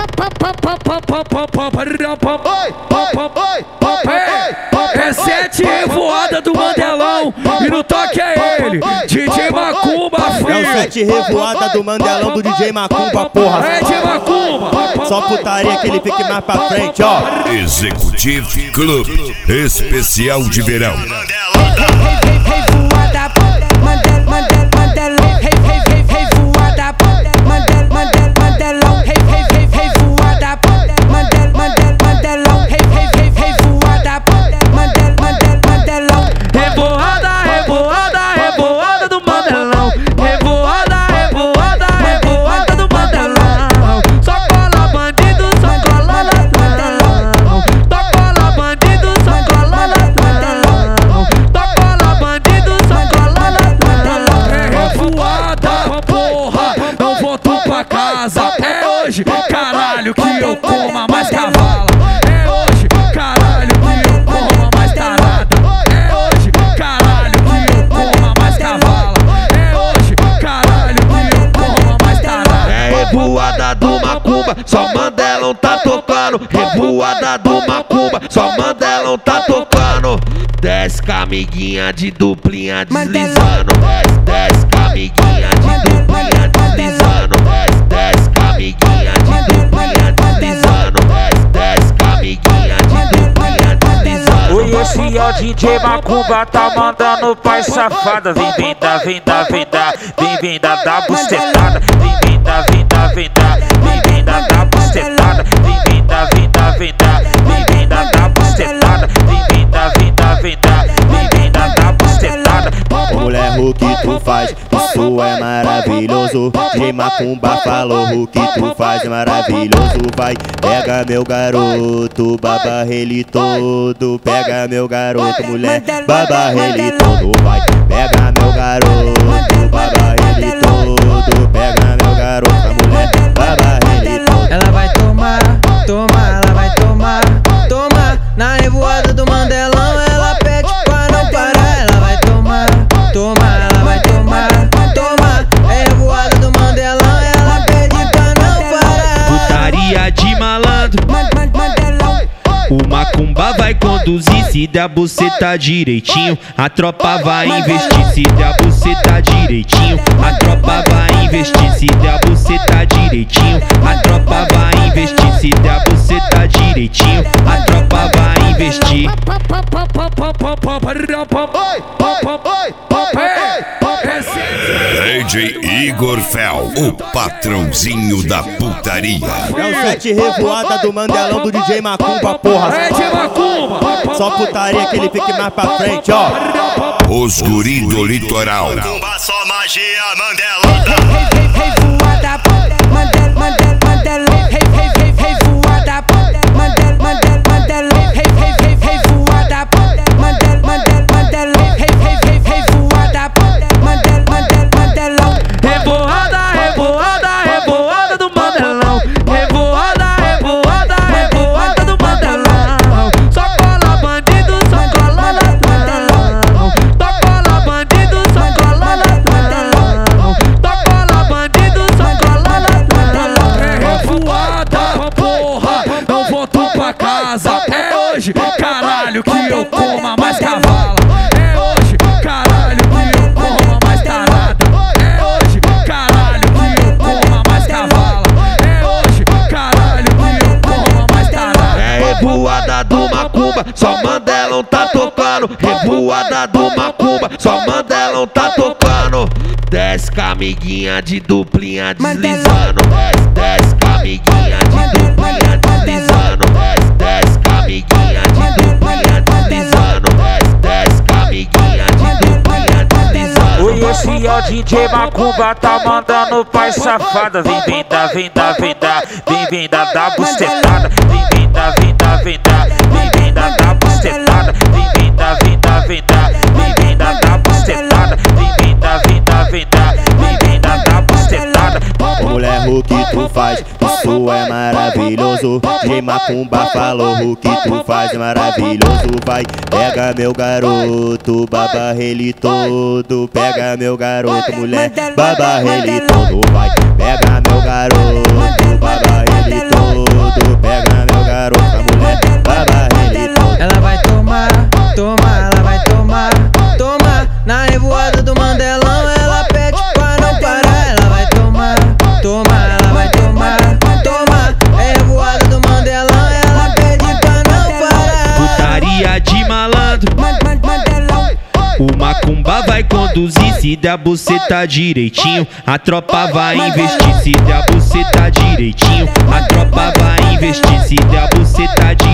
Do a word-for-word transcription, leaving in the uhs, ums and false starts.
É sete revoada do Mandelão e no toque é ele, D J Macumba, filho. É o sete revoada do Mandelão do D J Macumba, porra. É D J Macumba. Só putaria que ele fique mais pra frente, ó. Executive Club Especial de Verão. Revoada, Mandel, Mandel, Mandelão. Revoada, Mandel, Mandel, Mandelão. Revoada, Mandel, Mandel, Mandelão. Revoada, Mandel, Mandel, Mandelão. Revoada, revoada, revoada do Mandelão. Revoada, revoada, revoada do Mandelão. Só cola bandido, só cola no Mandelão. Só cola bandido, só cola no Mandelão. Só cola bandido, só cola no Mandelão. É revoada, porra, não volto pra casa. É hoje, caralho, que eu coma mais cavala. É hoje, caralho, que eu coma mais tarada. É hoje, caralho, que eu coma mais cavala. É hoje, caralho, que eu coma mais tarada. É revoada do Macumba, só Mandelão tá tocando. Revoada do Macumba, só Mandelão tá tocando. Desce com a amiguinha de duplinha deslizando. Desce, desce com a amiguinha de duplinha deslizando. Desce, desce com a amiguinha de duplinha deslizando. Desce, desce com a amiguinha de duplinha deslizando. Oi, esse é o D J Macumba, tá mandando pai safada. Vem, vem da, vem da, vem da, vem, vem da, da bucetada. Vem, vem da, vem da, vem da, vem, vem da, da bucetada. Vem, vem da, vem da, vem da, vem, vem da, da bucetada. Vem, vem da, vem da, vem da, vem, vem da, da bucetada. Mulher, o que tu faz? Isso é maravilhoso. D J Macumba falou, o que tu faz é maravilhoso. Vai, pega meu garoto, baba ele todo. Pega meu garoto, mulher, baba ele todo. Vai, pega meu garoto, baba ele todo. Pega meu garoto, mulher, baba ele todo. Ela vai tomar, tomar, ela vai tomar, tomar. Na revoada do Mandelão ela pede pra não parar. Ela vai tomar, tomar, ela vai tomar, tomar. É revoada do Mandelão ela pede pra não parar. Putaria de malandro, o Macumba vai conduzir. Se der buceta direitinho, a tropa vai investir. Se der buceta direitinho, a tropa vai investir. Se der buceta direitinho, a tropa vai investir. Se der buceta direitinho, a tropa vai investir. D J Igor Fel, o patrãozinho da putaria. É o sete revoada do Mandelão do D J Macumba, porra. É D J Macumba. Só putaria que ele fique mais pra frente, ó. Os guri do litoral. Macumba, só magia, Mandelão. Revoada, Mandel, Mandel, Mandelão. Revoada, Mandel, Mandel, Mandelão. Revoada, Mandel, Mandel, Mandelão. Revoada, Mandel, Mandel, Mandelão. Revoada, revoada, revoada do Mandelão. Revoada, revoada, revoada do Mandelão. Só cola bandido, só cola no Mandelão. Só cola bandido, só cola no Mandelão. Só cola bandido, só cola no Mandelão. É revoada, porra, não volto pra casa. É hoje, caralho, que eu coma mais cavala. É hoje, caralho, que eu coma mais tarada. É hoje, caralho, que eu coma mais cavala. É hoje, caralho, que eu coma mais tarada. É revoada do Macumba, só Mandelão tá tocando. Revoada do Macumba, só Mandelão tá tocando. Desce com a amiguinha de duplinha deslizando. Desce, desce com a amiguinha de duplinha deslizando. Desce, desce com a amiguinha de duplinha deslizando. Desce, desce com a amiguinha de duplinha deslizando. Oi, esse é o D J Macumba, tá mandando pai safada. Vem, vem da, vem da, vem da, vem, vem da, da bucetada. Vem, vem da, vem da, vem da, vem, vem da, da bucetada. Vem, vem da, vem da, vem da, vem, vem da, da bucetada. Vem, vem da, vem da, vem da, vem, vem da, da bucetada. Mulher, o que tu faz? Isso é maravilhoso. D J Macumba falou, o que tu faz é maravilhoso. Vai, pega meu garoto, baba ele todo. Pega meu garoto, mulher, baba ele todo. Vai, pega meu garoto, baba ele todo. malandro. O macumba vai conduzir, se der buceta direitinho, a tropa vai investir. Se der buceta direitinho, a tropa vai investir. Se der buceta direitinho,